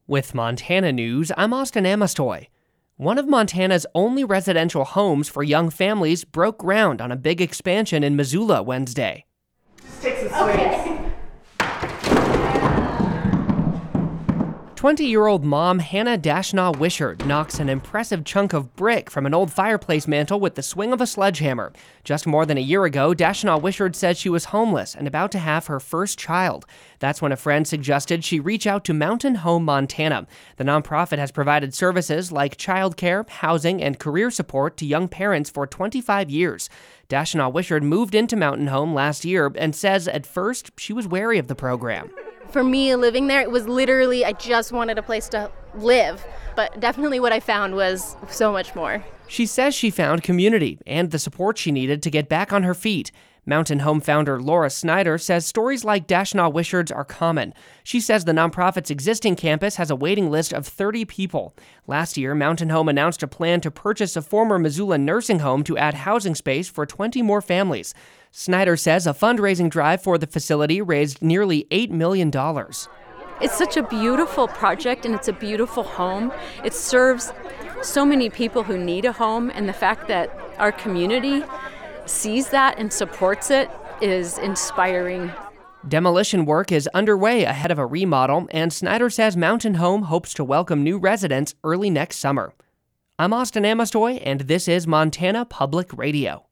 With Montana News, I'm Austin Amestoy. One of Montana's only residential homes for young families broke ground on a big expansion in Missoula Wednesday. Just take some swings. 20-year-old mom Hannah Dashnaw Wishart knocks an impressive chunk of brick from an old fireplace mantle with the swing of a sledgehammer. Just more than a year ago, Dashnaw Wishart said she was homeless and about to have her first child. That's when a friend suggested she reach out to Mountain Home Montana. The nonprofit has provided services like childcare, housing, and career support to young parents for 25 years. Dashnaw Wishart moved into Mountain Home last year and says at first she was wary of the program. For me, living there, it was literally, I just wanted a place to live. But definitely what I found was so much more. She says she found community and the support she needed to get back on her feet. Mountain Home founder Laura Snyder says stories like Dashnaw Wishart's are common. She says the nonprofit's existing campus has a waiting list of 30 people. Last year, Mountain Home announced a plan to purchase a former Missoula nursing home to add housing space for 20 more families. Snyder says a fundraising drive for the facility raised nearly $8 million. It's such a beautiful project and it's a beautiful home. It serves so many people who need a home, and the fact that our community sees that and supports it is inspiring. Demolition work is underway ahead of a remodel, and Snyder says Mountain Home hopes to welcome new residents early next summer. I'm Austin Amestoy, and this is Montana Public Radio.